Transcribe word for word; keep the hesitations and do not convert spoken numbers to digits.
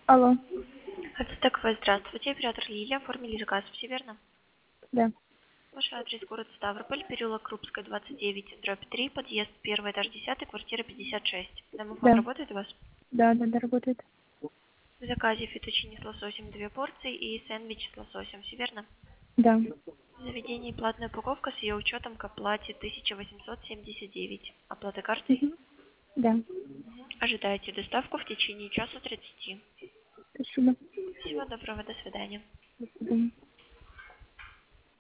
Алло. Ацтекфэ, здравствуйте. Оператор Лилия. Оформили заказ, все верно? Да. Ваш адрес город Ставрополь, переулок Крупская, двадцать девять, дробь три, подъезд первый, этаж десятый, квартира пятьдесят шесть. Домофон Да. работает у вас? Да, да, да, работает. В заказе фетучини с лососем две порции и сэндвич с лососем, все верно? Да. В заведении платная упаковка с ее учетом к оплате тысяча восемьсот семьдесят девять. Оплата картой? Угу. Да. Мгм. Ожидаете доставку в течение часа тридцати. Спасибо. Всего доброго, до свидания. До свидания.